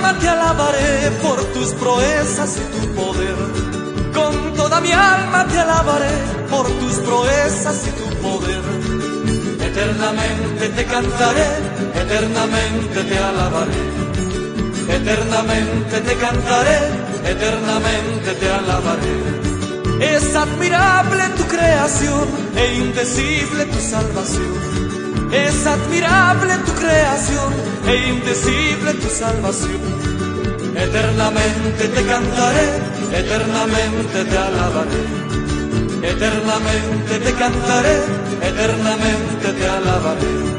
alma te alabaré por tus proezas y tu poder. Con toda mi alma te alabaré por tus proezas y tu poder. Eternamente te cantaré, eternamente te alabaré. Eternamente te cantaré, eternamente te alabaré. Es admirable tu creación e indecible tu salvación. Es admirable tu creación e indecible tu salvación. Eternamente te cantaré, eternamente te alabaré. Eternamente te cantaré, eternamente te alabaré.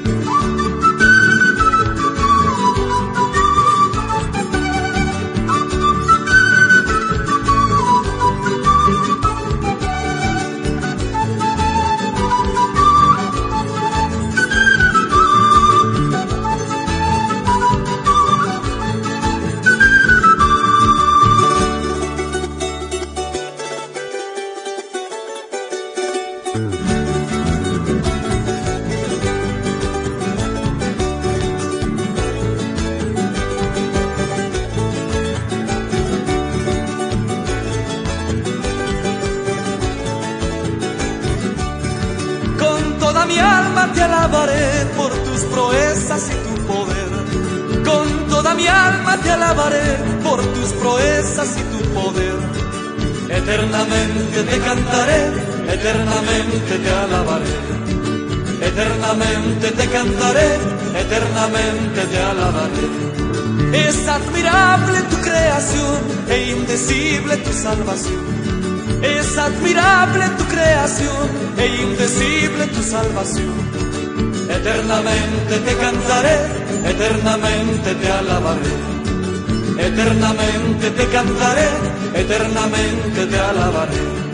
Mi alma te alabaré por tus proezas y tu poder. Con toda mi alma te alabaré por tus proezas y tu poder. Eternamente te cantaré, eternamente te alabaré. Eternamente te cantaré, eternamente te alabaré. Es admirable tu creación e indecible tu salvación. Es admirable tu creación e indecible tu salvación. Eternamente te cantaré, eternamente te alabaré. Eternamente te cantaré, eternamente te alabaré.